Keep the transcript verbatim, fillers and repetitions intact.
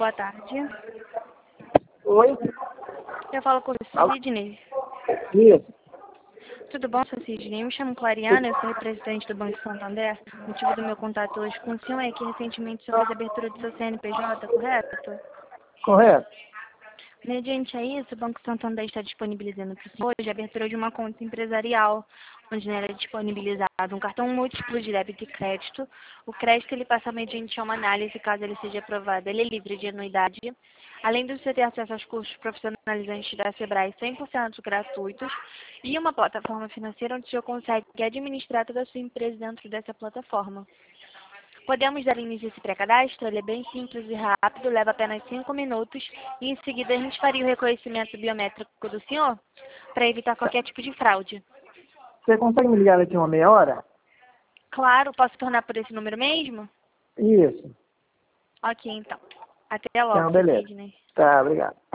boa tarde. Oi? Eu falo com o Sidney. Isso. Tudo bom, seu Sidney? Eu me chamo Clariana, eu sou representante do Banco Santander. O motivo do meu contato hoje com o senhor é que recentemente o senhor fez a abertura do seu C N P J, correto? Correto. Mediante a isso, o Banco Santander está disponibilizando para o senhor hoje a abertura de uma conta empresarial, onde nela é disponibilizado um cartão múltiplo de débito e crédito. O crédito ele passa mediante uma análise, caso ele seja aprovado, ele é livre de anuidade. Além de você ter acesso aos cursos profissionalizantes da Sebrae cem por cento gratuitos e uma plataforma financeira onde o senhor consegue administrar toda a sua empresa dentro dessa plataforma. Podemos dar início a esse pré-cadastro, ele é bem simples e rápido, leva apenas cinco minutos e em seguida a gente faria o reconhecimento biométrico do senhor para evitar qualquer tipo de fraude. Você consegue me ligar daqui uma meia hora? Claro, posso tornar por esse número mesmo? Isso. Ok, então. Até logo, Então, beleza. Sidney. Tá, obrigado.